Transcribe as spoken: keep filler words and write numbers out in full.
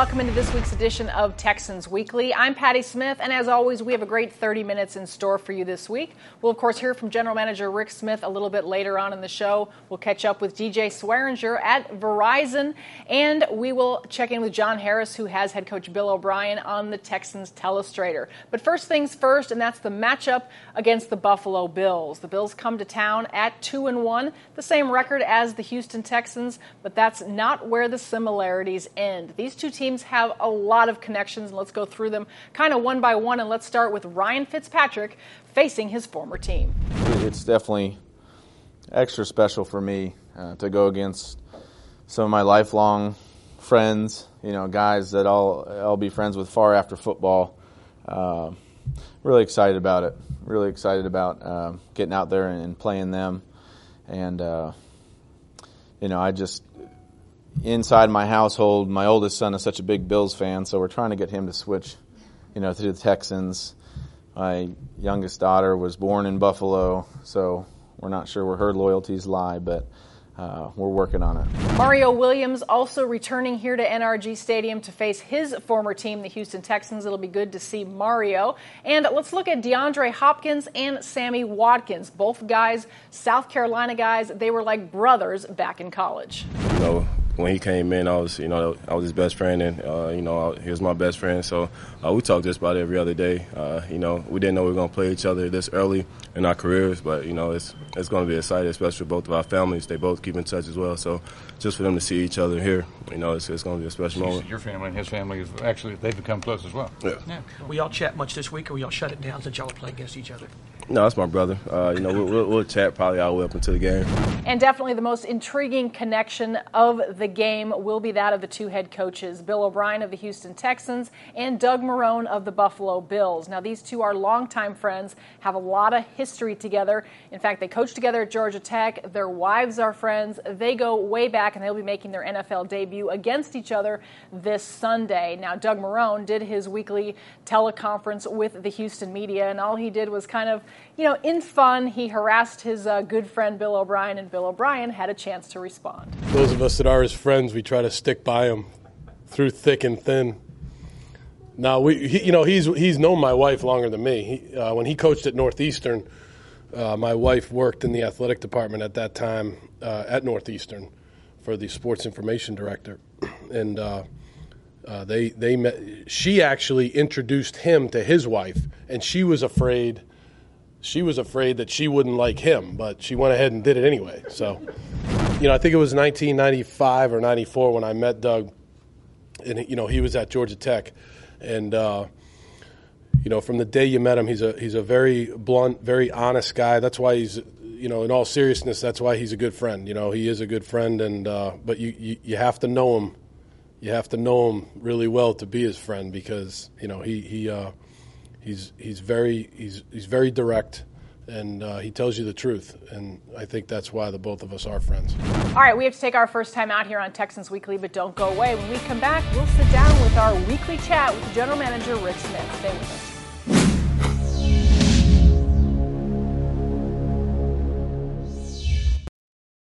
welcome into this week's edition of Texans Weekly. I'm Patty Smith, and as always, we have a great thirty minutes in store for you this week. We'll, of course, hear from General Manager Rick Smith a little bit later on in the show. We'll catch up with D J Swearinger at Verizon, and we will check in with John Harris, who has head coach Bill O'Brien on the Texans Telestrator. But first things first, and that's the matchup against the Buffalo Bills. The Bills come to town at two and one, the same record as the Houston Texans, but that's not where the similarities end. These two teams have a lot of connections, and let's go through them kind of one by one, and let's start with Ryan Fitzpatrick facing his former team. It's definitely extra special for me uh, to go against some of my lifelong friends, you know, guys that I'll, I'll be friends with far after football. Uh, really excited about it. Really excited about uh, getting out there and, and playing them. And, uh, you know, I just... Inside my household, my oldest son is such a big Bills fan, so we're trying to get him to switch, you know, to the Texans. My youngest daughter was born in Buffalo, so we're not sure where her loyalties lie, but uh, we're working on it. Mario Williams also returning here to N R G Stadium to face his former team, the Houston Texans. It'll be good to see Mario. And let's look at DeAndre Hopkins and Sammy Watkins. Both guys, South Carolina guys, they were like brothers back in college. You know, when he came in, I was, you know, I was his best friend, and uh, you know, he was my best friend. So uh, we talk just about every other day. Uh, you know, we didn't know we were going to play each other this early in our careers, but you know, it's it's going to be exciting, especially for both of our families. They both keep in touch as well. So just for them to see each other here, you know, it's, it's going to be a special moment. Your family and his family is actually they've become close as well. Yeah. yeah. We all chat much this week, or we all shut it down since y'all are playing against each other? No, that's my brother. Uh, you know, we'll, we'll, we'll chat probably all the way up until the game. And definitely the most intriguing connection of the game will be that of the two head coaches, Bill O'Brien of the Houston Texans and Doug Marrone of the Buffalo Bills. Now, these two are longtime friends, have a lot of history together. In fact, they coached together at Georgia Tech. Their wives are friends. They go way back, and they'll be making their N F L debut against each other this Sunday. Now, Doug Marrone did his weekly teleconference with the Houston media, and all he did was kind of, you know, in fun, he harassed his uh, good friend Bill O'Brien, and Bill O'Brien had a chance to respond. Those of us that are his friends, we try to stick by him through thick and thin. Now, we, he, you know, he's he's known my wife longer than me. He, uh, when he coached at Northeastern, uh, my wife worked in the athletic department at that time uh, at Northeastern for the sports information director, and uh, uh, they they met. She actually introduced him to his wife, and she was afraid. She was afraid that she wouldn't like him, but she went ahead and did it anyway. So, you know, I think it was nineteen ninety-five or ninety-four when I met Doug, and, you know, he was at Georgia Tech. And, uh, you know, from the day you met him, he's a he's a very blunt, very honest guy. That's why he's, you know, in all seriousness, that's why he's a good friend. You know, he is a good friend, and uh, but you, you, you have to know him. You have to know him really well to be his friend because, you know, he, he – uh, He's he's very he's he's very direct, and uh, he tells you the truth, and I think that's why the both of us are friends. All right, we have to take our first time out here on Texans Weekly, but don't go away. When we come back, we'll sit down with our weekly chat with General Manager Rick Smith. Stay with us.